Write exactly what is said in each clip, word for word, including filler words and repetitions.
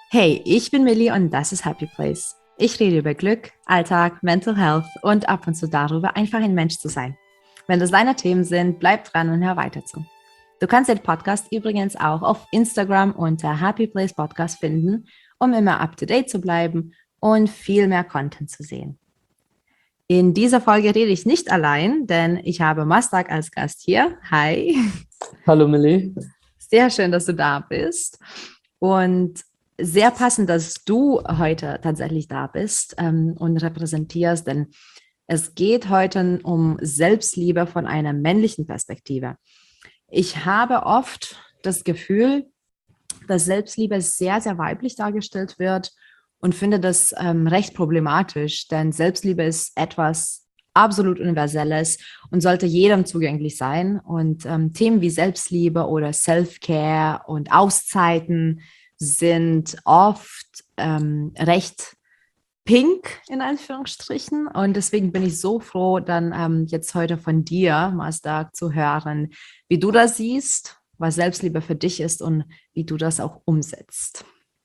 Hey, ich bin Millie und das ist Happy Place. Ich rede über Glück, Alltag, Mental Health und ab und zu darüber, einfach ein Mensch zu sein. Wenn das deine Themen sind, bleib dran und hör weiter zu. Du kannst den Podcast übrigens auch auf Instagram unter Happy Place Podcast finden, um immer up to date zu bleiben und viel mehr Content zu sehen. In dieser Folge rede ich nicht allein, denn ich habe Mastak als Gast hier. Hi. Hallo Millie. Sehr schön, dass du da bist. Und sehr passend, dass du heute tatsächlich da bist ähm, und repräsentierst, denn es geht heute um Selbstliebe von einer männlichen Perspektive. Ich habe oft das Gefühl, dass Selbstliebe sehr, sehr weiblich dargestellt wird und finde das ähm, recht problematisch, denn Selbstliebe ist etwas absolut Universelles und sollte jedem zugänglich sein. Und ähm, Themen wie Selbstliebe oder Self-Care und Auszeiten sind oft ähm, recht pink in Anführungsstrichen. Und deswegen bin ich so froh, dann ähm, jetzt heute von dir, Mazda, zu hören, wie du das siehst, was Selbstliebe für dich ist und wie du das auch umsetzt.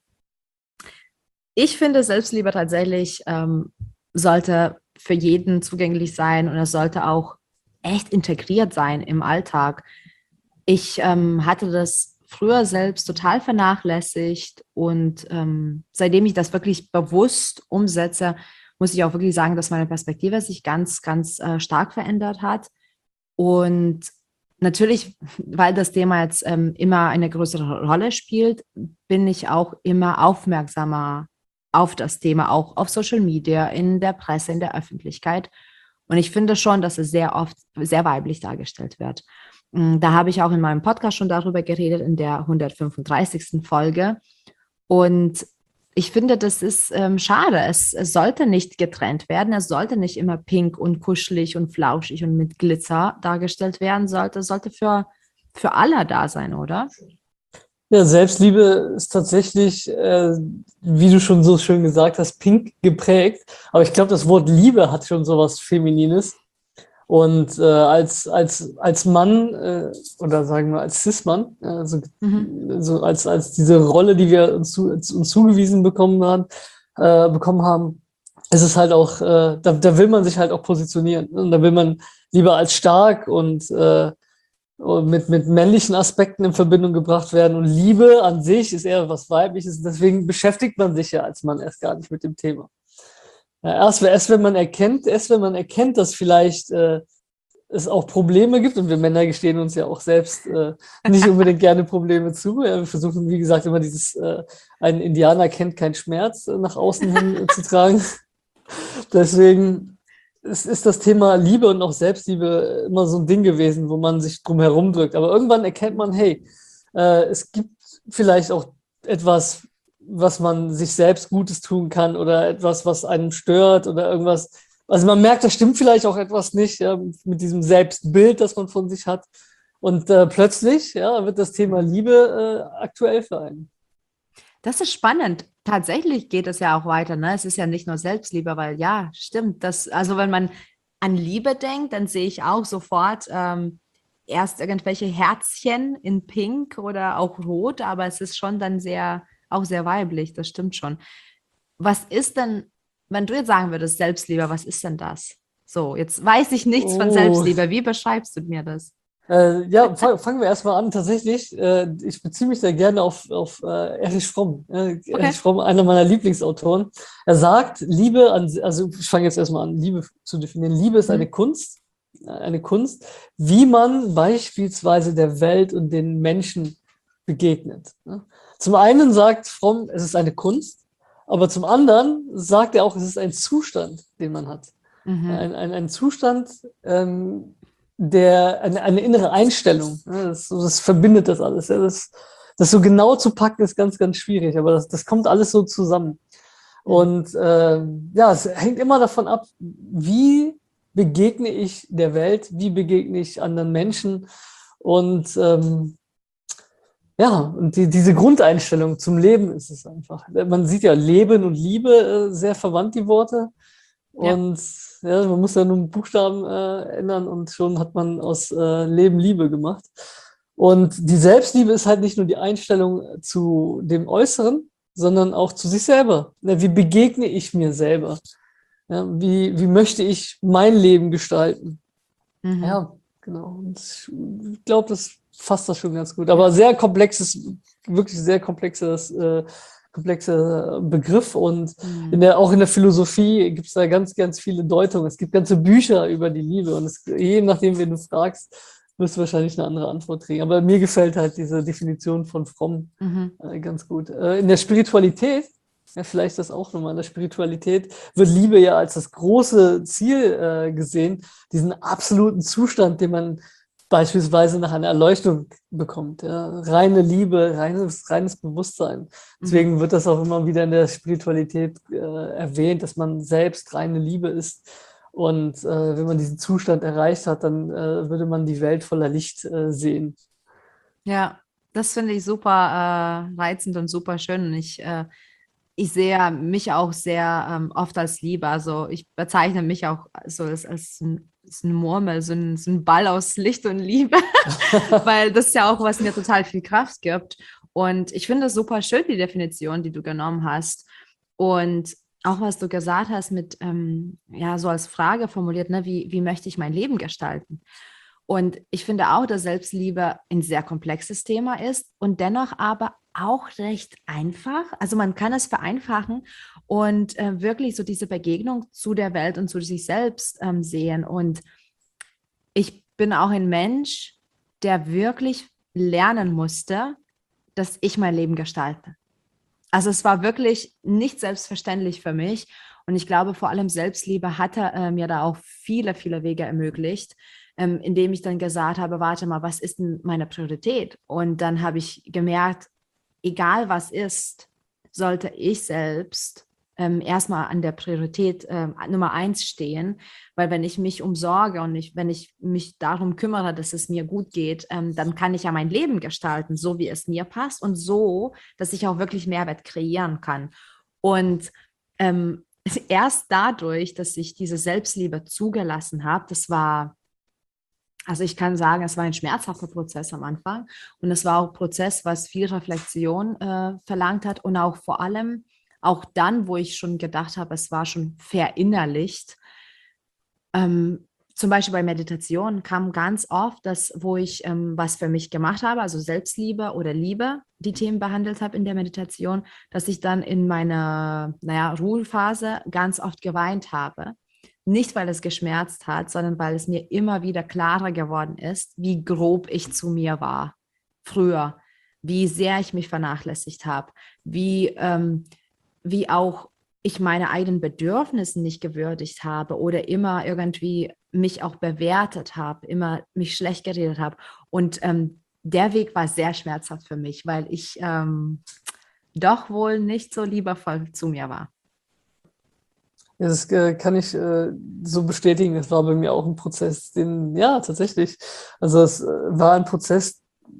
Ich finde, Selbstliebe tatsächlich ähm, sollte für jeden zugänglich sein und es sollte auch echt integriert sein im Alltag. Ich ähm, hatte das früher selbst total vernachlässigt und ähm, seitdem ich das wirklich bewusst umsetze, muss ich auch wirklich sagen, dass meine Perspektive sich ganz, ganz äh, stark verändert hat. Und natürlich, weil das Thema jetzt ähm, immer eine größere Rolle spielt, bin ich auch immer aufmerksamer auf das Thema, auch auf Social Media, in der Presse, in der Öffentlichkeit. Und ich finde schon, dass es sehr oft sehr weiblich dargestellt wird. Mm, Da habe ich auch in meinem Podcast schon darüber geredet, in der hundertfünfunddreißigsten Folge. Und ich finde, das ist ähm, schade. Es, es sollte nicht getrennt werden. Es sollte nicht immer pink und kuschelig und flauschig und mit Glitzer dargestellt werden. Sollte, es sollte für, für alle da sein, oder? Ja, Selbstliebe ist tatsächlich, äh, wie du schon so schön gesagt hast, pink geprägt. Aber ich glaube, das Wort Liebe hat schon so was Feminines. Und äh, als, als, als Mann äh, oder sagen wir als Cis-Mann, äh, also, Mhm. so als, als diese Rolle, die wir uns, zu, uns zugewiesen bekommen haben, äh, bekommen haben, ist es halt auch, äh, da, da will man sich halt auch positionieren. Und da will man lieber als stark und äh, und mit, mit männlichen Aspekten in Verbindung gebracht werden. Und Liebe an sich ist eher was Weibliches. Deswegen beschäftigt man sich ja als Mann erst gar nicht mit dem Thema. Ja, erst, erst wenn man erkennt, erst wenn man erkennt, dass vielleicht äh, es auch Probleme gibt, und wir Männer gestehen uns ja auch selbst äh, nicht unbedingt gerne Probleme zu. Ja, wir versuchen, wie gesagt, immer dieses äh, ein Indianer kennt keinen Schmerz äh, nach außen hin äh, zu tragen. Deswegen ist, ist das Thema Liebe und auch Selbstliebe immer so ein Ding gewesen, wo man sich drum herum drückt. Aber irgendwann erkennt man, hey, äh, es gibt vielleicht auch etwas, was man sich selbst Gutes tun kann oder etwas, was einem stört oder irgendwas. Also man merkt, da stimmt vielleicht auch etwas nicht, ja, mit diesem Selbstbild, das man von sich hat. Und äh, plötzlich, ja, wird das Thema Liebe äh, aktuell für einen. Das ist spannend. Tatsächlich geht es ja auch weiter, ne? Es ist ja nicht nur Selbstliebe, weil ja, stimmt. Das, also wenn man an Liebe denkt, dann sehe ich auch sofort ähm, erst irgendwelche Herzchen in Pink oder auch Rot, aber es ist schon dann sehr, auch sehr weiblich, das stimmt schon. Was ist denn, wenn du jetzt sagen würdest, Selbstliebe, was ist denn das? So, jetzt weiß ich nichts von Oh, Selbstliebe. Wie beschreibst du mir das? Äh, ja, fang, fangen wir erstmal an. Tatsächlich, äh, ich beziehe mich sehr gerne auf, auf äh, Erich Fromm. Äh, Okay. Erich Fromm, einer meiner Lieblingsautoren. Er sagt, Liebe an, also ich fange jetzt erstmal an, Liebe zu definieren. Liebe ist eine Mhm. Kunst, äh, eine Kunst, wie man beispielsweise der Welt und den Menschen begegnet. Ne? Zum einen sagt Fromm, es ist eine Kunst, aber zum anderen sagt er auch, es ist ein Zustand, den man hat. Mhm. Ein, ein, ein Zustand, ähm, der, eine, eine innere Einstellung. Ne? Das, das verbindet das alles. Ja? Das, das so genau zu packen ist ganz, ganz schwierig, aber das, das kommt alles so zusammen. Mhm. Und ähm, ja, es hängt immer davon ab, wie begegne ich der Welt, wie begegne ich anderen Menschen und ähm, ja, und die, diese Grundeinstellung zum Leben ist es einfach. Man sieht ja Leben und Liebe äh, sehr verwandt, die Worte. Ja. Und ja, man muss ja nur einen Buchstaben äh, ändern und schon hat man aus äh, Leben Liebe gemacht. Und die Selbstliebe ist halt nicht nur die Einstellung zu dem Äußeren, sondern auch zu sich selber. Ja, wie begegne ich mir selber? Ja, wie, wie möchte ich mein Leben gestalten? Mhm. Ja, genau. Und ich glaube, das fasst das schon ganz gut. Aber sehr komplexes, wirklich sehr komplexes, äh, komplexer Begriff. Und Mhm. in der, auch in der Philosophie gibt es da ganz, ganz viele Deutungen. Es gibt ganze Bücher über die Liebe. Und es, je nachdem, wen du fragst, wirst du wahrscheinlich eine andere Antwort kriegen. Aber mir gefällt halt diese Definition von fromm Mhm. äh, ganz gut. Äh, in der Spiritualität, ja, vielleicht das auch nochmal, in der Spiritualität wird Liebe ja als das große Ziel äh, gesehen, diesen absoluten Zustand, den man beispielsweise nach einer Erleuchtung bekommt. Ja. Reine Liebe, reines, reines Bewusstsein. Deswegen Mhm. wird das auch immer wieder in der Spiritualität äh, erwähnt, dass man selbst reine Liebe ist. Und äh, wenn man diesen Zustand erreicht hat, dann äh, würde man die Welt voller Licht äh, sehen. Ja, das finde ich super äh, reizend und super schön. Und ich, äh, ich sehe mich auch sehr ähm, oft als Liebe. Also ich bezeichne mich auch so als, als, ein, als eine Murmel, so ein, so ein Ball aus Licht und Liebe, weil das ist ja auch, was mir total viel Kraft gibt. Und ich finde das super schön, die Definition, die du genommen hast. Und auch was du gesagt hast mit, ähm, ja, so als Frage formuliert, ne, wie, wie möchte ich mein Leben gestalten? Und ich finde auch, dass Selbstliebe ein sehr komplexes Thema ist und dennoch aber auch recht einfach. Also man kann es vereinfachen und äh, wirklich so diese Begegnung zu der Welt und zu sich selbst ähm, sehen. Und ich bin auch ein Mensch, der wirklich lernen musste, dass ich mein Leben gestalte. Also es war wirklich nicht selbstverständlich für mich. Und ich glaube, vor allem Selbstliebe hatte äh, mir da auch viele, viele Wege ermöglicht, ähm, indem ich dann gesagt habe, warte mal, was ist denn meine Priorität? Und dann habe ich gemerkt, egal was ist, sollte ich selbst ähm, erstmal an der Priorität ähm, Nummer eins stehen, weil wenn ich mich umsorge und ich, wenn ich mich darum kümmere, dass es mir gut geht, ähm, dann kann ich ja mein Leben gestalten, so wie es mir passt und so, dass ich auch wirklich Mehrwert kreieren kann. Und ähm, erst dadurch, dass ich diese Selbstliebe zugelassen habe, das war, also ich kann sagen, es war ein schmerzhafter Prozess am Anfang und es war auch ein Prozess, was viel Reflexion äh, verlangt hat und auch vor allem auch dann, wo ich schon gedacht habe, es war schon verinnerlicht. Ähm, zum Beispiel bei Meditation kam ganz oft, dass, wo ich ähm, was für mich gemacht habe, also Selbstliebe oder Liebe, die Themen behandelt habe in der Meditation, dass ich dann in meiner, naja, Ruhephase ganz oft geweint habe. Nicht, weil es geschmerzt hat, sondern weil es mir immer wieder klarer geworden ist, wie grob ich zu mir war früher, wie sehr ich mich vernachlässigt habe, wie, ähm, wie auch ich meine eigenen Bedürfnisse nicht gewürdigt habe oder immer irgendwie mich auch bewertet habe, immer mich schlecht geredet habe. Und ähm, der Weg war sehr schmerzhaft für mich, weil ich ähm, doch wohl nicht so liebevoll zu mir war. Ja, das äh, kann ich äh, so bestätigen. Das war bei mir auch ein Prozess, den, ja, tatsächlich. Also es äh, war ein Prozess,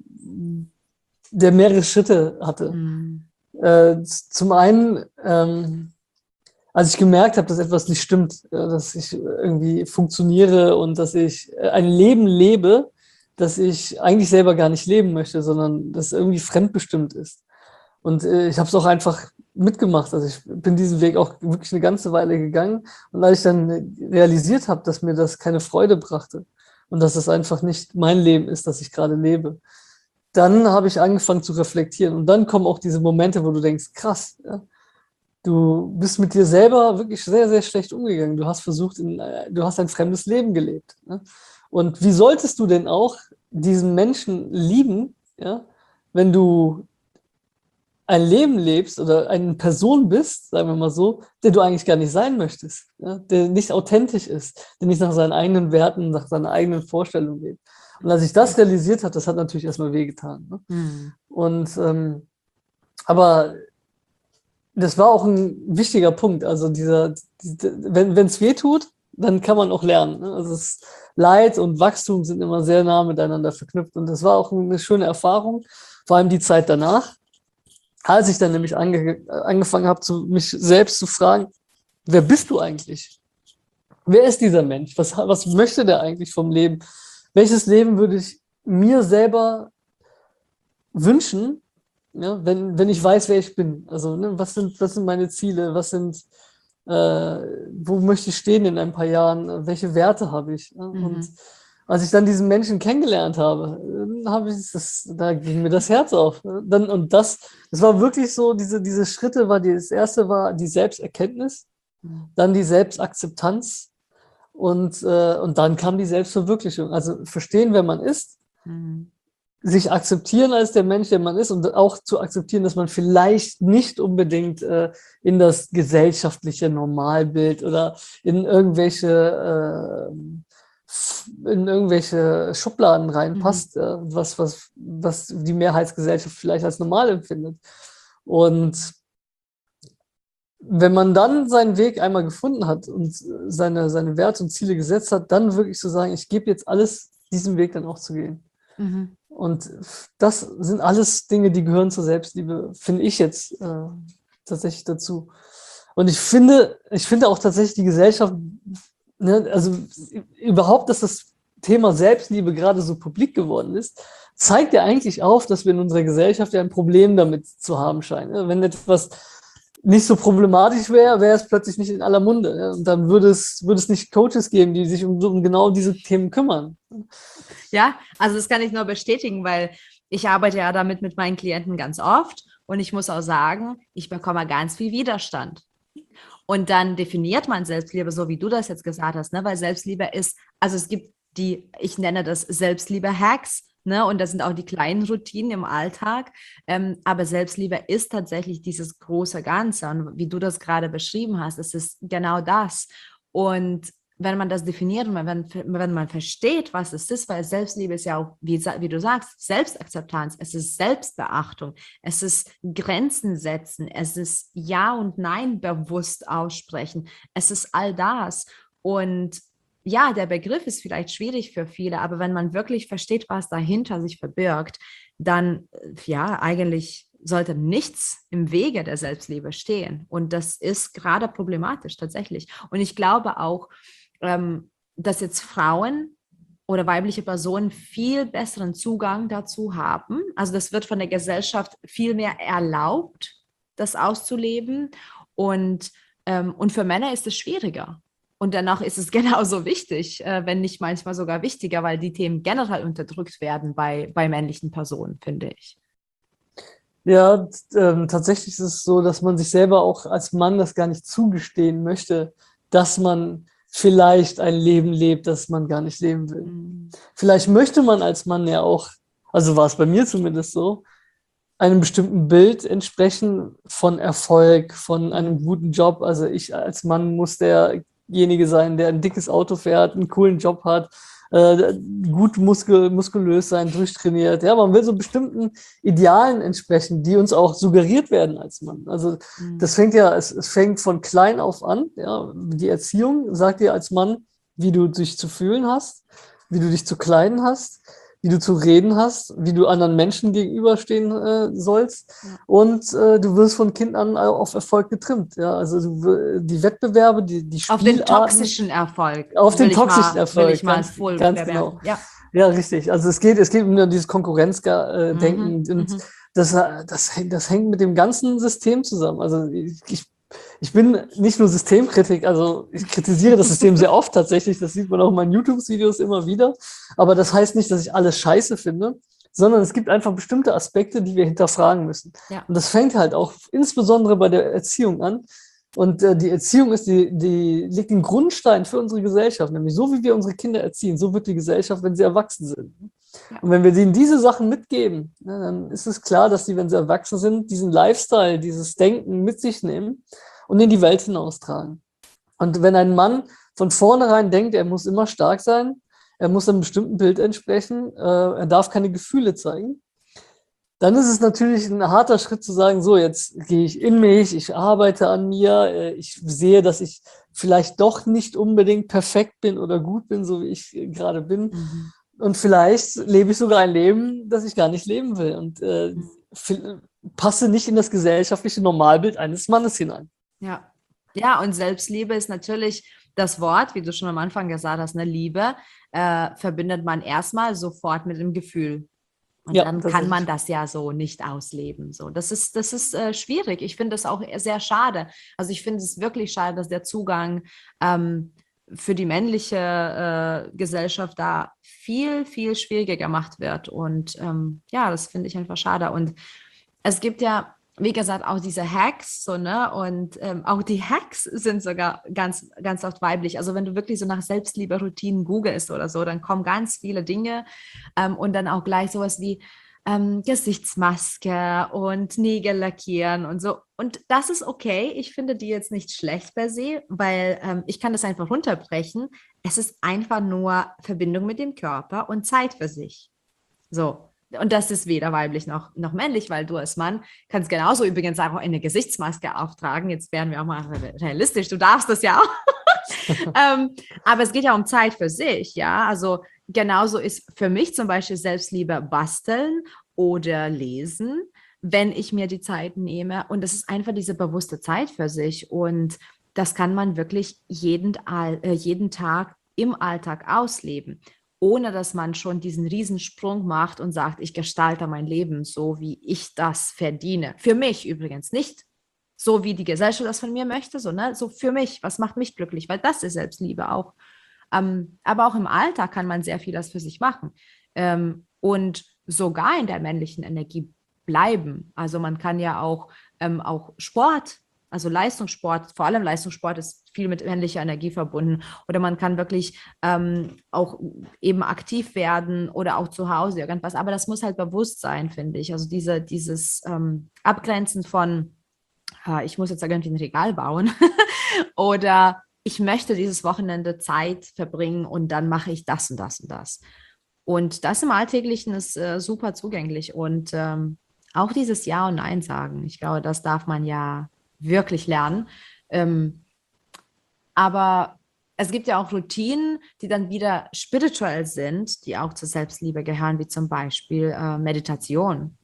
der mehrere Schritte hatte. Mm. Äh, z- zum einen, ähm, als ich gemerkt habe, dass etwas nicht stimmt, ja, dass ich irgendwie funktioniere und dass ich äh, ein Leben lebe, das ich eigentlich selber gar nicht leben möchte, sondern das irgendwie fremdbestimmt ist. Und äh, ich habe es auch einfach mitgemacht. Also ich bin diesen Weg auch wirklich eine ganze Weile gegangen. Und als ich dann realisiert habe, dass mir das keine Freude brachte und dass es einfach nicht mein Leben ist, das ich gerade lebe, dann habe ich angefangen zu reflektieren. Und dann kommen auch diese Momente, wo du denkst, krass, ja, du bist mit dir selber wirklich sehr, sehr schlecht umgegangen. Du hast versucht, in, äh, du hast ein fremdes Leben gelebt. Ne? Und wie solltest du denn auch diesen Menschen lieben, ja, wenn du ein Leben lebst oder eine Person bist, sagen wir mal so, der du eigentlich gar nicht sein möchtest, ja? Der nicht authentisch ist, der nicht nach seinen eigenen Werten, nach seiner eigenen Vorstellung lebt. Und als ich das realisiert habe, das hat natürlich erstmal wehgetan. Ne? Mm. Und ähm, aber das war auch ein wichtiger Punkt. Also dieser, die, wenn es weh tut, dann kann man auch lernen. Ne? Also es, Leid und Wachstum sind immer sehr nah miteinander verknüpft. Und das war auch eine schöne Erfahrung, vor allem die Zeit danach, als ich dann nämlich ange, angefangen habe, zu, mich selbst zu fragen, wer bist du eigentlich? Wer ist dieser Mensch? Was, was möchte der eigentlich vom Leben? Welches Leben würde ich mir selber wünschen, Ja, wenn, wenn ich weiß, wer ich bin. Also, ne, was sind, was sind meine Ziele? Was sind, äh, wo möchte ich stehen in ein paar Jahren? Welche Werte habe ich? Ja? Und Mhm. als ich dann diesen Menschen kennengelernt habe, dann habe ich das, da ging mir das Herz auf. Ne? Dann, und das, das war wirklich so, diese, diese Schritte war die, das erste war die Selbsterkenntnis, dann die Selbstakzeptanz und, äh, und dann kam die Selbstverwirklichung. Also verstehen, wer man ist, Mhm. sich akzeptieren als der Mensch, der man ist und auch zu akzeptieren, dass man vielleicht nicht unbedingt äh, in das gesellschaftliche Normalbild oder in irgendwelche, äh, in irgendwelche Schubladen Mhm. reinpasst, äh, was, was, was die Mehrheitsgesellschaft vielleicht als normal empfindet. Und wenn man dann seinen Weg einmal gefunden hat und seine, seine Werte und Ziele gesetzt hat, dann wirklich zu sagen, ich gebe jetzt alles, diesen Weg dann auch zu gehen. Mhm. Und das sind alles Dinge, die gehören zur Selbstliebe, finde ich jetzt äh, tatsächlich dazu. Und ich finde, ich finde auch tatsächlich die Gesellschaft, ne, also überhaupt, dass das Thema Selbstliebe gerade so publik geworden ist, zeigt ja eigentlich auf, dass wir in unserer Gesellschaft ja ein Problem damit zu haben scheinen. Wenn etwas nicht so problematisch wäre, wäre es plötzlich nicht in aller Munde. Ja? Und dann würde es, würde es nicht Coaches geben, die sich um, um genau diese Themen kümmern. Ja, also das kann ich nur bestätigen, weil ich arbeite ja damit mit meinen Klienten ganz oft und ich muss auch sagen, ich bekomme ganz viel Widerstand. Und dann definiert man Selbstliebe, so wie du das jetzt gesagt hast, ne? Weil Selbstliebe ist, also es gibt die, ich nenne das Selbstliebe-Hacks, ne? Und das sind auch die kleinen Routinen im Alltag. Ähm, aber Selbstliebe ist tatsächlich dieses große Ganze. Und wie du das gerade beschrieben hast, es ist genau das. Und wenn man das definiert und wenn, wenn man versteht, was es ist, weil Selbstliebe ist ja auch, wie, wie du sagst, Selbstakzeptanz, es ist Selbstbeachtung, es ist Grenzen setzen, es ist Ja und Nein bewusst aussprechen, es ist all das. Und ja, der Begriff ist vielleicht schwierig für viele, aber wenn man wirklich versteht, was dahinter sich verbirgt, dann ja, eigentlich sollte nichts im Wege der Selbstliebe stehen. Und das ist gerade problematisch tatsächlich. Und ich glaube auch, ähm, dass jetzt Frauen oder weibliche Personen viel besseren Zugang dazu haben. Also das wird von der Gesellschaft viel mehr erlaubt, das auszuleben. Und, ähm, und für Männer ist es schwieriger. Und dennoch ist es genauso wichtig, äh, wenn nicht manchmal sogar wichtiger, weil die Themen generell unterdrückt werden bei, bei männlichen Personen, finde ich. Ja, ähm, tatsächlich ist es so, dass man sich selber auch als Mann das gar nicht zugestehen möchte, dass man vielleicht ein Leben lebt, das man gar nicht leben will. Mhm. Vielleicht möchte man als Mann ja auch, also war es bei mir zumindest so, einem bestimmten Bild entsprechen von Erfolg, von einem guten Job. Also ich als Mann muss derjenige sein, der ein dickes Auto fährt, einen coolen Job hat, äh, gut muskel muskulös sein, durchtrainiert. Ja, man will so bestimmten Idealen entsprechen, die uns auch suggeriert werden als Mann. Also das Mhm. fängt ja, es, es fängt von klein auf an. Ja, die Erziehung sagt dir als Mann, wie du dich zu fühlen hast, wie du dich zu kleiden hast, wie du zu reden hast, wie du anderen Menschen gegenüberstehen äh, sollst. Ja. Und äh, du wirst von Kind an auf Erfolg getrimmt. Ja, also du, die Wettbewerbe, die, die Auf den Spielarten, toxischen Erfolg auf den will ich toxischen mal, will ich Erfolg, mal ganz, voll ganz genau. bewerten. Ja. Ja, richtig. Also es geht, es geht um dieses Mhm. Konkurrenzdenken und Mhm. das, das, das hängt mit dem ganzen System zusammen. Also ich, ich ich bin nicht nur Systemkritik, also ich kritisiere das System sehr oft tatsächlich, das sieht man auch in meinen YouTube-Videos immer wieder, aber das heißt nicht, dass ich alles scheiße finde, sondern es gibt einfach bestimmte Aspekte, die wir hinterfragen müssen. Ja. Und das fängt halt auch insbesondere bei der Erziehung an. Und äh, die Erziehung ist die, die legt den Grundstein für unsere Gesellschaft, nämlich so wie wir unsere Kinder erziehen, so wird die Gesellschaft, wenn sie erwachsen sind. Ja. Und wenn wir denen diese Sachen mitgeben, ne, dann ist es klar, dass sie, wenn sie erwachsen sind, diesen Lifestyle, dieses Denken mit sich nehmen und in die Welt hinaustragen. Und wenn ein Mann von vornherein denkt, er muss immer stark sein, er muss einem bestimmten Bild entsprechen, äh, er darf keine Gefühle zeigen, dann ist es natürlich ein harter Schritt zu sagen, so, jetzt gehe ich in mich, ich arbeite an mir, äh, ich sehe, dass ich vielleicht doch nicht unbedingt perfekt bin oder gut bin, so wie ich gerade bin. Mhm. Und vielleicht lebe ich sogar ein Leben, das ich gar nicht leben will und äh, Mhm. passe nicht in das gesellschaftliche Normalbild eines Mannes hinein. Ja. Ja, und Selbstliebe ist natürlich das Wort, wie du schon am Anfang gesagt hast, eine Liebe, äh, verbindet man erstmal sofort mit dem Gefühl. Und Ja, dann kann man tatsächlich. das ja so nicht ausleben. So, das ist, das ist äh, schwierig. Ich finde das auch sehr schade. Also ich finde es wirklich schade, dass der Zugang ähm, für die männliche äh, Gesellschaft da viel, viel schwieriger gemacht wird. Und ähm, ja, das finde ich einfach schade. Und es gibt ja, wie gesagt, auch diese Hacks, so, ne? Und ähm, auch die Hacks sind sogar ganz, ganz oft weiblich. Also wenn du wirklich so nach Selbstliebe-Routinen googelst oder so, dann kommen ganz viele Dinge ähm, und dann auch gleich sowas wie ähm, Gesichtsmaske und Nägel lackieren und so. Und das ist okay. Ich finde die jetzt nicht schlecht per se, weil ähm, ich kann das einfach runterbrechen. Es ist einfach nur Verbindung mit dem Körper und Zeit für sich. So. Und das ist weder weiblich noch, noch männlich, weil du als Mann kannst genauso übrigens auch eine Gesichtsmaske auftragen. Jetzt werden wir auch mal realistisch. Du darfst das ja auch. ähm, aber es geht ja um Zeit für sich, ja. Also genauso ist für mich zum Beispiel Selbstliebe basteln oder lesen, wenn ich mir die Zeit nehme. Und das ist einfach diese bewusste Zeit für sich. Und das kann man wirklich jeden, äh, jeden Tag im Alltag ausleben, ohne dass man schon diesen Riesensprung macht und sagt, ich gestalte mein Leben so, wie ich das verdiene. Für mich übrigens nicht so, wie die Gesellschaft das von mir möchte, so, ne? So für mich, was macht mich glücklich, weil das ist Selbstliebe auch. Ähm, aber auch im Alltag kann man sehr vieles für sich machen ähm, und sogar in der männlichen Energie bleiben. Also man kann ja auch, ähm, auch Sport, also Leistungssport, vor allem Leistungssport ist viel mit männlicher Energie verbunden. Oder man kann wirklich ähm, auch eben aktiv werden oder auch zu Hause irgendwas. Aber das muss halt bewusst sein, finde ich. Also diese, dieses ähm, Abgrenzen von, äh, ich muss jetzt irgendwie ein Regal bauen oder ich möchte dieses Wochenende Zeit verbringen und dann mache ich das und das und das. Und das im Alltäglichen ist äh, super zugänglich. Und ähm, auch dieses Ja und Nein sagen, ich glaube, das darf man ja wirklich lernen. Ähm, aber es gibt ja auch Routinen, die dann wieder spirituell sind, die auch zur Selbstliebe gehören, wie zum Beispiel äh, Meditation.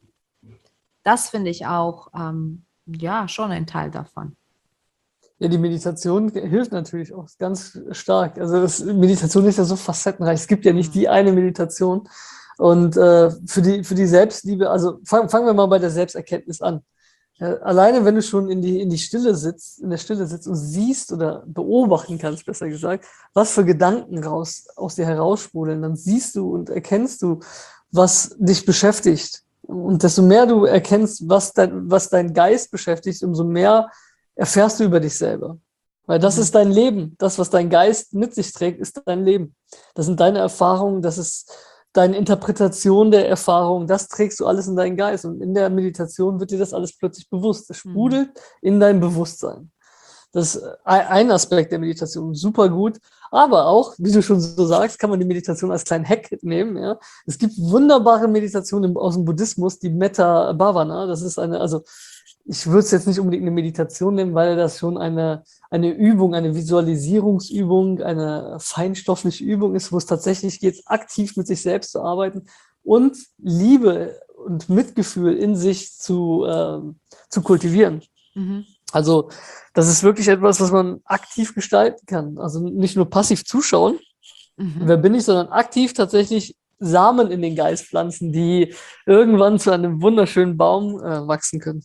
Das finde ich auch, ähm, ja, schon ein Teil davon. Ja, die Meditation hilft natürlich auch ganz stark. Also das, Meditation ist ja so facettenreich. Es gibt ja nicht Mhm. die eine Meditation. Und äh, für die, für die Selbstliebe, also fang, fangen wir mal bei der Selbsterkenntnis an. Ja, alleine wenn du schon in die, in die Stille sitzt, in der Stille sitzt und siehst oder beobachten kannst, besser gesagt, was für Gedanken raus, aus dir heraussprudeln, dann siehst du und erkennst du, was dich beschäftigt. Und desto mehr du erkennst, was dein, was dein Geist beschäftigt, umso mehr erfährst du über dich selber. Weil das ist Mhm. dein Leben. Das, was dein Geist mit sich trägt, ist dein Leben. Das sind deine Erfahrungen, das ist deine Interpretation der Erfahrung, das trägst du alles in deinen Geist. Und in der Meditation wird dir das alles plötzlich bewusst. Es Mhm. sprudelt in dein Bewusstsein. Das ist ein Aspekt der Meditation, super gut. Aber auch, wie du schon so sagst, kann man die Meditation als kleinen Hack nehmen. Ja? Es gibt wunderbare Meditationen aus dem Buddhismus, die Metta Bhavana. Das ist eine, also ich würde es jetzt nicht unbedingt eine Meditation nennen, weil das schon eine, eine Übung, eine Visualisierungsübung, eine feinstoffliche Übung ist, wo es tatsächlich geht, aktiv mit sich selbst zu arbeiten und Liebe und Mitgefühl in sich zu, ähm, zu kultivieren. Mhm. Also das ist wirklich etwas, was man aktiv gestalten kann. Also nicht nur passiv zuschauen, wer Mhm. bin ich, sondern aktiv tatsächlich Samen in den Geist pflanzen, die irgendwann zu einem wunderschönen Baum äh, wachsen können.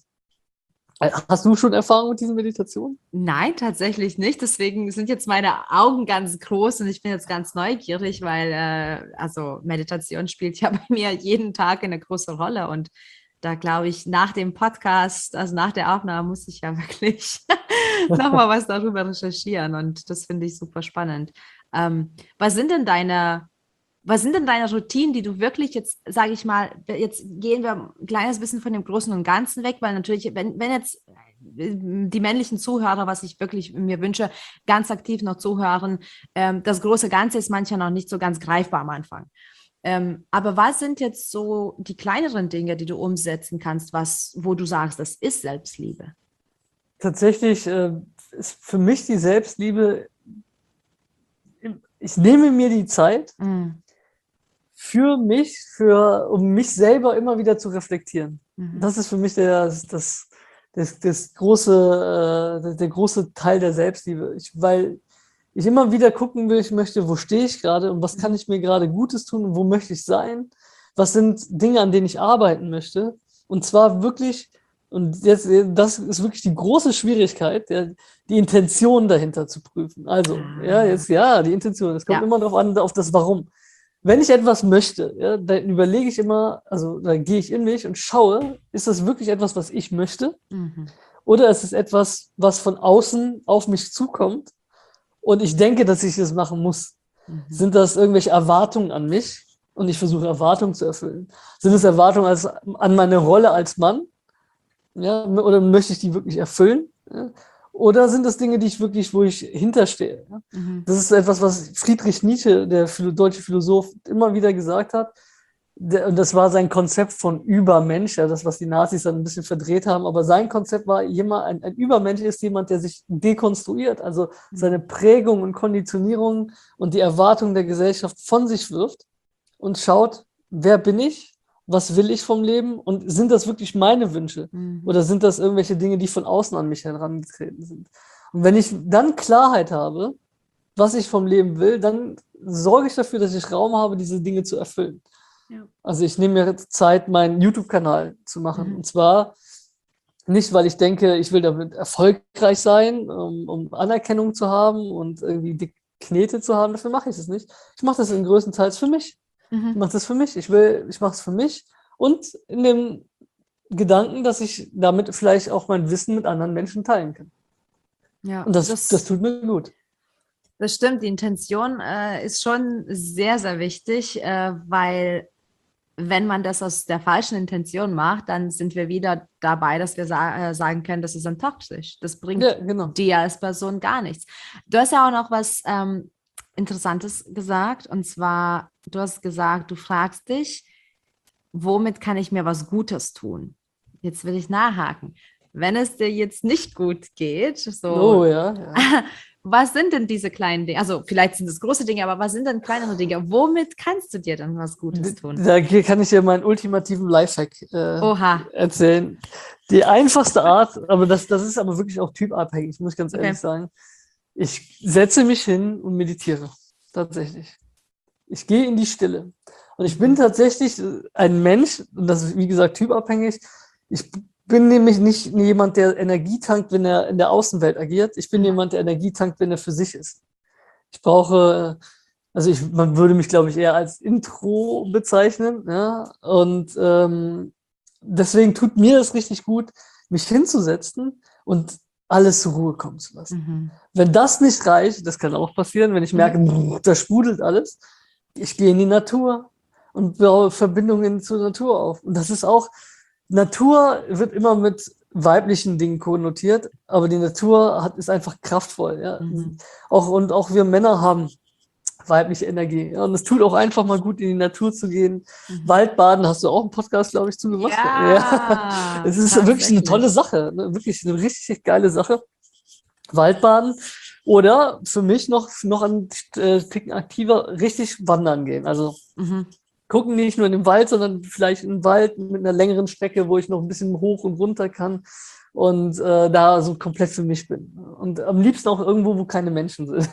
Hast du schon Erfahrung mit diesen Meditationen? Nein, tatsächlich nicht. Deswegen sind jetzt meine Augen ganz groß und ich bin jetzt ganz neugierig, weil äh, also Meditation spielt ja bei mir jeden Tag eine große Rolle. Und da glaube ich, nach dem Podcast, also nach der Aufnahme, muss ich ja wirklich nochmal was darüber recherchieren. Und das finde ich super spannend. Ähm, was sind denn deine, was sind denn deine Routinen, die du wirklich jetzt, sage ich mal, jetzt gehen wir ein kleines bisschen von dem Großen und Ganzen weg, weil natürlich, wenn, wenn jetzt die männlichen Zuhörer, was ich wirklich mir wünsche, ganz aktiv noch zuhören. Ähm, das große Ganze ist manchmal noch nicht so ganz greifbar am Anfang. Ähm, aber was sind jetzt so die kleineren Dinge, die du umsetzen kannst, was, wo du sagst, das ist Selbstliebe? Tatsächlich äh, ist für mich die Selbstliebe, ich nehme mir die Zeit Mm. für mich, für, um mich selber immer wieder zu reflektieren. Mhm. Das ist für mich der, das, das, das große, äh, der große Teil der Selbstliebe. Ich, weil ich immer wieder gucken will, ich möchte, wo stehe ich gerade und was kann Mhm. ich mir gerade Gutes tun und wo möchte ich sein? was sind Dinge, an denen ich arbeiten möchte. Und zwar wirklich, und jetzt, das ist wirklich die große Schwierigkeit, ja, die Intention dahinter zu prüfen. Also, Ah. ja, jetzt, ja, die Intention, es kommt Ja. immer darauf an, auf das Warum. Wenn ich etwas möchte, ja, dann überlege ich immer, also dann gehe ich in mich und schaue, ist das wirklich etwas, was ich möchte? Mhm. Oder ist es etwas, was von außen auf mich zukommt und ich denke, dass ich das machen muss? Mhm. Sind das irgendwelche Erwartungen an mich und ich versuche Erwartungen zu erfüllen? Sind es Erwartungen als, an meine Rolle als Mann? Ja, oder möchte ich die wirklich erfüllen? Ja? Oder sind das Dinge, die ich wirklich, wo ich hinterstehe? Ja? Mhm. Das ist etwas, was Friedrich Nietzsche, der philo- deutsche Philosoph, immer wieder gesagt hat. Der, und das war sein Konzept von Übermensch, ja, das, was die Nazis dann ein bisschen verdreht haben. Aber sein Konzept war, jemand, ein, ein Übermensch ist jemand, der sich dekonstruiert, also seine Prägung und Konditionierung und die Erwartungen der Gesellschaft von sich wirft und schaut, wer bin ich? Was will ich vom Leben? Und sind das wirklich meine Wünsche? Mhm. Oder sind das irgendwelche Dinge, die von außen an mich herangetreten sind? Und wenn ich dann Klarheit habe, was ich vom Leben will, dann sorge ich dafür, dass ich Raum habe, diese Dinge zu erfüllen. Ja. Also ich nehme mir jetzt Zeit, meinen YouTube-Kanal zu machen. Mhm. Und zwar nicht, weil ich denke, ich will damit erfolgreich sein, um, um Anerkennung zu haben und irgendwie die Knete zu haben. Dafür mache ich es nicht. Ich mache das in größtenteils für mich. Ich Mhm. mache das für mich. Ich will, ich mache es für mich. Und in dem Gedanken, dass ich damit vielleicht auch mein Wissen mit anderen Menschen teilen kann. Ja, Und das, das, das tut mir gut. das stimmt. Die Intention äh, ist schon sehr, sehr wichtig, äh, weil wenn man das aus der falschen Intention macht, dann sind wir wieder dabei, dass wir sa äh, sagen können, das ist dann toxisch. Das bringt Ja, genau. dir als Person gar nichts. Du hast ja auch noch was ähm, Interessantes gesagt, und zwar, du hast gesagt, du fragst dich, womit kann ich mir was Gutes tun? Jetzt will ich nachhaken. Wenn es dir jetzt nicht gut geht, so, Oh ja, ja. was sind denn diese kleinen Dinge? Also vielleicht sind es große Dinge, aber was sind denn kleinere Dinge? Womit kannst du dir dann was Gutes tun? Da kann ich dir meinen ultimativen Lifehack äh, Oha. erzählen. Die einfachste Art, aber das, das ist aber wirklich auch typabhängig, muss ich ganz ehrlich Okay. sagen. Ich setze mich hin und meditiere. Tatsächlich. Ich gehe in die Stille. Und ich bin tatsächlich ein Mensch, und das ist wie gesagt typabhängig. Ich bin nämlich nicht jemand, der Energie tankt, wenn er in der Außenwelt agiert. Ich bin Mhm. jemand, der Energie tankt, wenn er für sich ist. Ich brauche, also ich, man würde mich, glaube ich, eher als Intro bezeichnen. Ja? Und ähm, deswegen tut mir das richtig gut, mich hinzusetzen und alles zur Ruhe kommen zu lassen. Mhm. Wenn das nicht reicht, das kann auch passieren, wenn ich merke, Mhm. da sprudelt alles, ich gehe in die Natur und baue Verbindungen zur Natur auf. Und das ist auch, Natur wird immer mit weiblichen Dingen konnotiert, aber die Natur hat, ist einfach kraftvoll. Ja? Mhm. Auch, und auch wir Männer haben weibliche Energie. Ja? Und es tut auch einfach mal gut, in die Natur zu gehen. Mhm. Waldbaden hast du auch einen Podcast, glaube ich, zu gemacht. Ja, Ja. Es ist wirklich eine tolle Sache, ne? Wirklich eine richtig geile Sache. Waldbaden oder für mich noch, noch ein äh, Ticken aktiver, richtig wandern gehen. Also Mhm. gucken nicht nur in den Wald, sondern vielleicht in den Wald mit einer längeren Strecke, wo ich noch ein bisschen hoch und runter kann und äh, da so komplett für mich bin. Und am liebsten auch irgendwo, wo keine Menschen sind.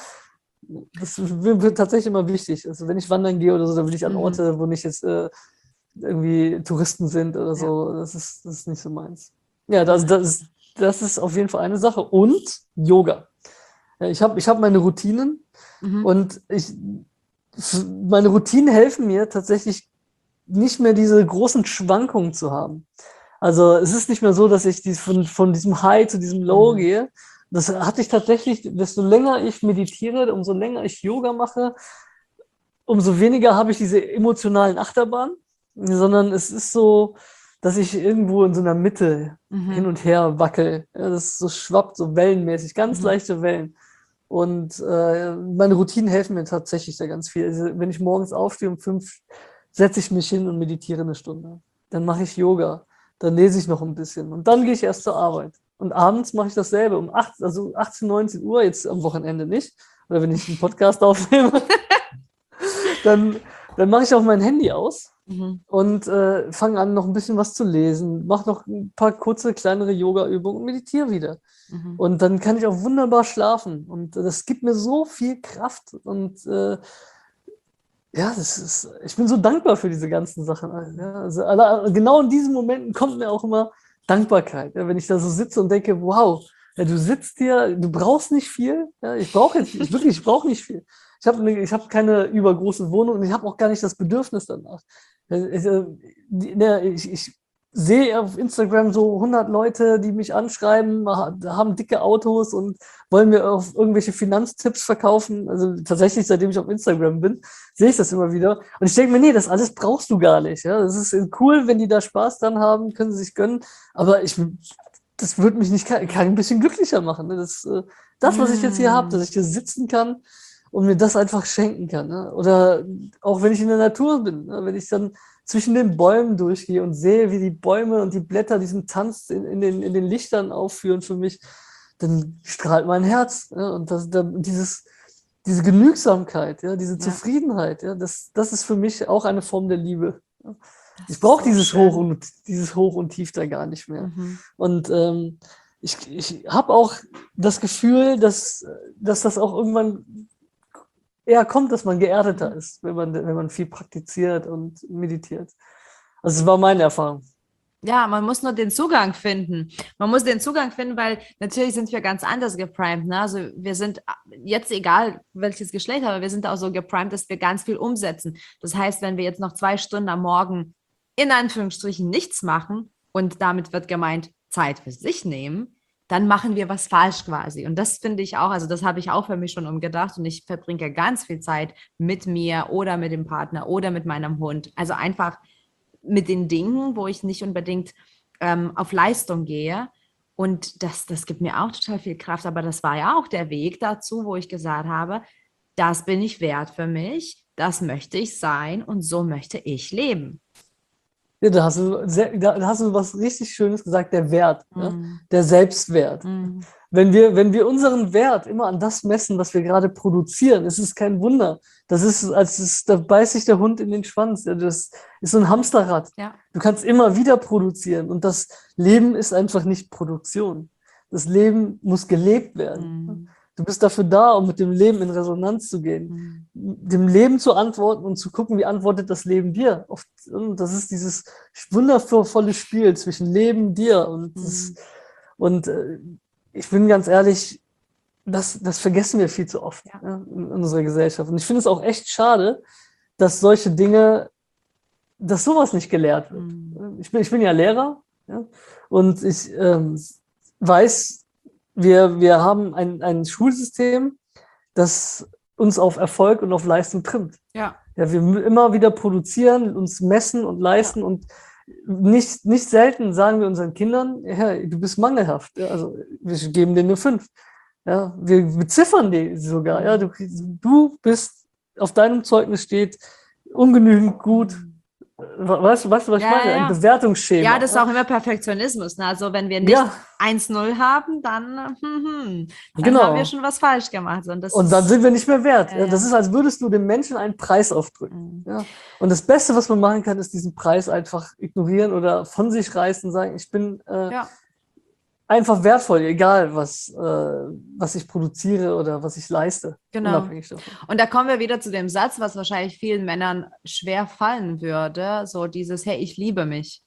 Das wird tatsächlich immer wichtig. Also wenn ich wandern gehe oder so, dann will ich an Orte, wo nicht jetzt äh, irgendwie Touristen sind oder so. Das ist, das ist nicht so meins. Ja, das, das, ist, das ist auf jeden Fall eine Sache. Und Yoga. Ja, ich habe ich hab meine Routinen Mhm. und ich, meine Routinen helfen mir tatsächlich nicht mehr diese großen Schwankungen zu haben. Also es ist nicht mehr so, dass ich dies von, von diesem High zu diesem Low Mhm. gehe. Das hatte ich tatsächlich, desto länger ich meditiere, umso länger ich Yoga mache, umso weniger habe ich diese emotionalen Achterbahnen, sondern es ist so, dass ich irgendwo in so einer Mitte Mhm. hin und her wackel. Ja, das so schwappt, so wellenmäßig, ganz Mhm. leichte Wellen. Und äh, meine Routinen helfen mir tatsächlich da ganz viel. Also, wenn ich morgens aufstehe um fünf, setze ich mich hin und meditiere eine Stunde. Dann mache ich Yoga. Dann lese ich noch ein bisschen. Und dann gehe ich erst zur Arbeit. Und abends mache ich dasselbe. Um acht, also achtzehn, neunzehn Uhr, jetzt am Wochenende nicht. Oder wenn ich einen Podcast aufnehme, dann, dann mache ich auch mein Handy aus Mhm. und äh, fange an, noch ein bisschen was zu lesen. Mache noch ein paar kurze, kleinere Yoga-Übungen und meditiere wieder. Mhm. Und dann kann ich auch wunderbar schlafen. Und das gibt mir so viel Kraft. Und äh, Ja, das ist, ich bin so dankbar für diese ganzen Sachen. Ja, also, alle- genau in diesen Momenten kommt mir auch immer Dankbarkeit. Ja, wenn ich da so sitze und denke, wow, ja, du sitzt hier, du brauchst nicht viel. Ja, ich brauche jetzt, ich wirklich, ich brauche nicht viel. Ich habe ne, ich hab keine übergroße Wohnung und ich habe auch gar nicht das Bedürfnis danach. Ja, Ich, äh, die- ne, ich, ich sehe auf Instagram so hundert Leute, die mich anschreiben, ha- haben dicke Autos und wollen mir auf irgendwelche Finanztipps verkaufen. Also tatsächlich, seitdem ich auf Instagram bin, sehe ich das immer wieder. Und ich denke mir, nee, das alles brauchst du gar nicht. Ja? Das ist cool, wenn die da Spaß dran haben, können sie sich gönnen. Aber ich, das würde mich nicht kein, kein bisschen glücklicher machen. Ne? Das, äh, das, was ich jetzt hier habe, dass Mm. ich hier sitzen kann und mir das einfach schenken kann. Ne? Oder auch wenn ich in der Natur bin, ne? Wenn ich dann zwischen den Bäumen durchgehe und sehe, wie die Bäume und die Blätter diesen Tanz in, in, den, in den Lichtern aufführen für mich, dann strahlt mein Herz. Ja? Und das, da, dieses diese Genügsamkeit, ja, diese Ja, Zufriedenheit, ja, das, das ist für mich auch eine Form der Liebe. Ja. das Ich ist brauche so dieses Hoch schön. und dieses Hoch und Tief da gar nicht mehr. Mhm. Und ähm, ich, ich habe auch das Gefühl, dass, dass das auch irgendwann eher kommt, dass man geerdeter Mhm. ist, wenn man, wenn man viel praktiziert und meditiert. Also das war meine Erfahrung. Ja, man muss nur den Zugang finden. Man muss den Zugang finden, weil natürlich sind wir ganz anders geprimed. Ne? Also wir sind jetzt egal, welches Geschlecht, aber wir sind auch so geprimed, dass wir ganz viel umsetzen. Das heißt, wenn wir jetzt noch zwei Stunden am Morgen in Anführungsstrichen nichts machen und damit wird gemeint, Zeit für sich nehmen, dann machen wir was falsch quasi. Und das finde ich auch, also das habe ich auch für mich schon umgedacht und ich verbringe ganz viel Zeit mit mir oder mit dem Partner oder mit meinem Hund. Also einfach mit den Dingen, wo ich nicht unbedingt ähm, auf Leistung gehe. Und das, das gibt mir auch total viel Kraft. Aber das war ja auch der Weg dazu, wo ich gesagt habe, das bin ich wert für mich, das möchte ich sein und so möchte ich leben. Ja, da hast du, sehr, da hast du was richtig Schönes gesagt, der Wert, ja? Mm, Der Selbstwert. mm, Wenn wir, wenn wir unseren Wert immer an das messen, was wir gerade produzieren, ist es kein Wunder. Das ist, als es, da beißt sich der Hund in den Schwanz. Ja, das ist so ein Hamsterrad. ja. Du kannst immer wieder produzieren und das Leben ist einfach nicht Produktion. Das Leben muss gelebt werden. Mm, Du bist dafür da, um mit dem Leben in Resonanz zu gehen, mm, dem Leben zu antworten und zu gucken, wie antwortet das Leben dir. Oft, und das ist dieses wundervolle Spiel zwischen Leben, dir und das, mm, und äh, ich bin ganz ehrlich, das, das vergessen wir viel zu oft, ja. ja, in unserer Gesellschaft. Und ich finde es auch echt schade, dass solche Dinge, dass sowas nicht gelehrt wird. Mm, Ich bin, ich bin ja Lehrer, ja, und ich ähm, weiß, wir, wir haben ein, ein Schulsystem, das uns auf Erfolg und auf Leistung trimmt. ja. Ja, wir mü- immer wieder produzieren, uns messen und Ja. leisten und nicht, nicht selten sagen wir unseren Kindern, ja, du bist mangelhaft. Ja, also wir geben dir eine fünf. Ja, wir beziffern die sogar. Ja, du, Mm, du bist, auf deinem Zeugnis steht, ungenügend gut. mm. Weißt du, weißt du, was ich Ja, ja, meine? Ein ja. Ja, Bewertungsschema. das ist auch immer Perfektionismus. Ne? Also wenn wir nicht Ja, eins null haben, dann, hm, hm, dann haben wir genau. schon was falsch gemacht. Und das Und dann ist, sind wir nicht mehr wert. ja, Ja, das ja. ist, als würdest du dem Menschen einen Preis aufdrücken. Mm. Ja. Und das Beste, was man machen kann, ist diesen Preis einfach ignorieren oder von sich reißen und sagen, ich bin äh, Ja, einfach wertvoll, egal was, äh, was ich produziere oder was ich leiste, genau. unabhängig davon. Und da kommen wir wieder zu dem Satz, was wahrscheinlich vielen Männern schwer fallen würde, so dieses, hey, ich liebe mich.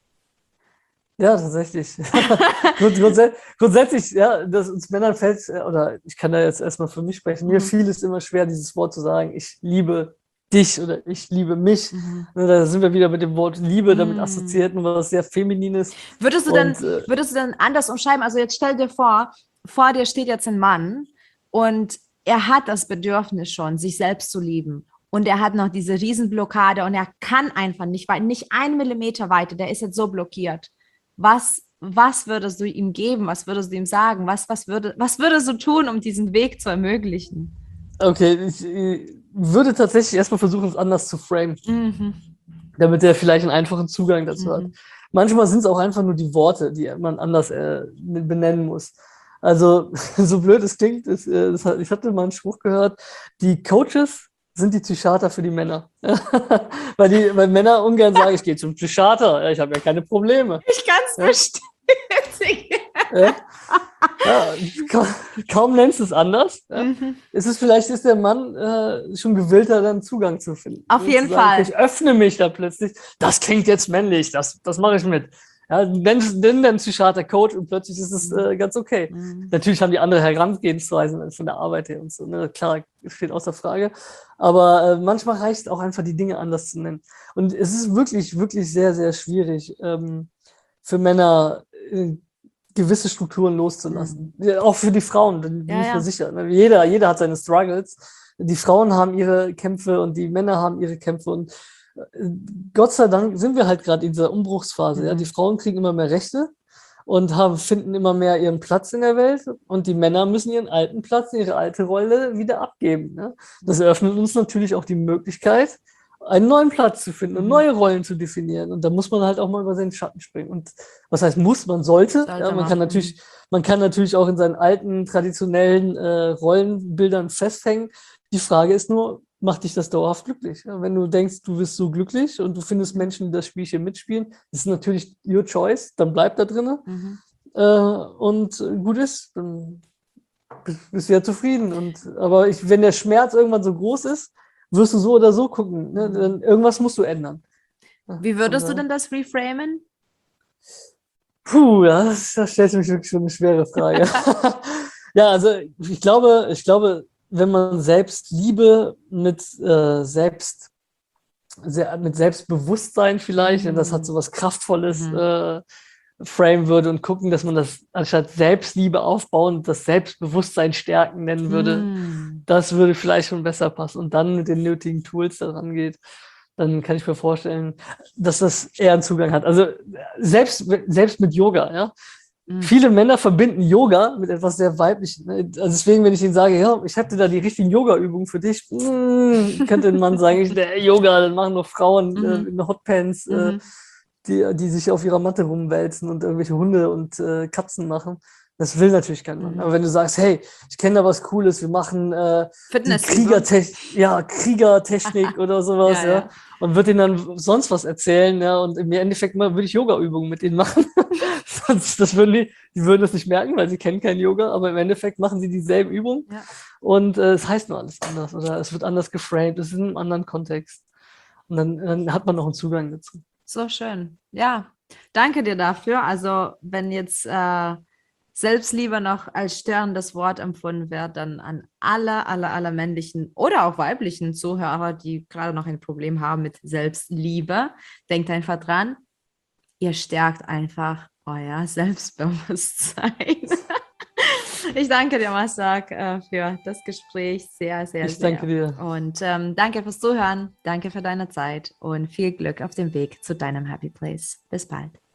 Ja, tatsächlich. Grund, grundsä grundsätzlich, ja, dass uns Männern fällt, äh, oder ich kann da jetzt erstmal für mich sprechen, mir Mhm. fiel es immer schwer, dieses Wort zu sagen, ich liebe dich oder ich liebe mich. Mhm. Ne, Da sind wir wieder mit dem Wort Liebe damit Mm. assoziiert, nur was sehr Feminines. Würdest du dann, Und äh, würdest du dann anders umschreiben? Also jetzt stell dir vor, vor dir steht jetzt ein Mann und er hat das Bedürfnis schon, sich selbst zu lieben. Und er hat noch diese Riesenblockade und er kann einfach nicht weit, nicht einen Millimeter weiter, der ist jetzt so blockiert. Was, was würdest du ihm geben? Was würdest du ihm sagen? Was, was, würde, was würdest du tun, um diesen Weg zu ermöglichen? okay, ich äh, würde tatsächlich erstmal versuchen, es anders zu framen, Mhm. damit er vielleicht einen einfachen Zugang dazu hat. Mhm. Manchmal sind es auch einfach nur die Worte, die man anders äh, benennen muss. Also, so blöd es klingt, ist, äh, das hat, ich hatte mal einen Spruch gehört, die Coaches sind die Psychiater für die Männer. weil, die, weil Männer ungern sagen, ich gehe zum Psychiater, ja, ich habe ja keine Probleme. Ich kann es Ja? bestätigen. Ja. Ja, kaum, kaum nennst du es anders. Ja. Mhm. Es ist, vielleicht ist der Mann äh, schon gewillter, dann Zugang zu finden. Auf jeden zu sagen, Fall. okay, ich öffne mich da plötzlich. Das klingt jetzt männlich, das, das mache ich mit. Ja, nenn, nenn den Psychiater Coach und plötzlich ist es äh, ganz okay. Mhm. Natürlich haben die andere Herangehensweisen von der Arbeit her und so. Ne? Klar, steht außer Frage. Aber äh, manchmal reicht es auch einfach, die Dinge anders zu nennen. Und es ist wirklich, wirklich sehr, sehr schwierig ähm, für Männer, äh, gewisse Strukturen loszulassen. Mhm. Ja, auch für die Frauen, bin Ja, ich ja. mir sicher. Ne? Jeder, jeder hat seine Struggles. Die Frauen haben ihre Kämpfe und die Männer haben ihre Kämpfe. Und äh, Gott sei Dank sind wir halt gerade in dieser Umbruchsphase. Mhm. Ja? Die Frauen kriegen immer mehr Rechte und haben, finden immer mehr ihren Platz in der Welt. Und die Männer müssen ihren alten Platz, ihre alte Rolle wieder abgeben. Ne? Das eröffnet uns natürlich auch die Möglichkeit, einen neuen Platz zu finden und Mhm. neue Rollen zu definieren. Und da muss man halt auch mal über seinen Schatten springen. Und was heißt muss, man sollte. Sollte Ja, man man. kann natürlich, man kann natürlich auch in seinen alten, traditionellen äh, Rollenbildern festhängen. Die Frage ist nur, macht dich das dauerhaft glücklich? Ja, wenn du denkst, du bist so glücklich und du findest Menschen, die das Spielchen mitspielen, ist natürlich your choice, dann bleib da drin. Mhm. Äh, und gut ist, dann bist du ja zufrieden. Und, aber ich, wenn der Schmerz irgendwann so groß ist, wirst du so oder so gucken. Ne? Dann irgendwas musst du ändern. Wie würdest du denn das reframen? Puh, das, das stellt mich wirklich schon eine schwere Frage. Ja, also ich glaube, ich glaube, wenn man Selbstliebe mit äh, Selbst, sehr, mit Selbstbewusstsein vielleicht, mhm. das hat so was Kraftvolles, mhm. äh, frame würde und gucken, dass man das anstatt Selbstliebe aufbauen, das Selbstbewusstsein stärken nennen würde, mm. das würde vielleicht schon besser passen und dann mit den nötigen Tools daran geht, dann kann ich mir vorstellen, dass das eher einen Zugang hat. Also selbst, selbst mit Yoga, ja. Mm. Viele Männer verbinden Yoga mit etwas sehr Weiblichem. Also deswegen, wenn ich ihnen sage, ja, ich hätte da die richtigen Yoga-Übungen für dich, mm, könnte ein Mann sagen, ich, der Yoga, das machen nur Frauen mm. äh, in Hotpants, mm. äh, Die, die sich auf ihrer Matte rumwälzen und irgendwelche Hunde und äh, Katzen machen. Das will natürlich kein Mann. Mhm. Aber wenn du sagst, hey, ich kenne da was Cooles, wir machen äh, Kriegertechnik, ja, Kriegertechnik oder sowas, ja, ja. ja. Und würde ihnen dann sonst was erzählen, ja, und im Endeffekt mal würde ich Yoga-Übungen mit denen machen. Das würden die, die würden das nicht merken, weil sie kennen kein Yoga, aber im Endeffekt machen sie dieselben Übungen. Ja. Und äh, es heißt nur alles anders oder es wird anders geframed, es ist in einem anderen Kontext. Und dann, dann hat man noch einen Zugang dazu. So schön. Ja, danke dir dafür. Also wenn jetzt äh, Selbstliebe noch als störendes Wort empfunden wird, dann an alle, alle, alle männlichen oder auch weiblichen Zuhörer, die gerade noch ein Problem haben mit Selbstliebe, denkt einfach dran, ihr stärkt einfach euer Selbstbewusstsein. Ich danke dir, Masak, für das Gespräch. Sehr, sehr, ich sehr. Ich danke dir. Und ähm, danke fürs Zuhören. Danke für deine Zeit und viel Glück auf dem Weg zu deinem Happy Place. Bis bald.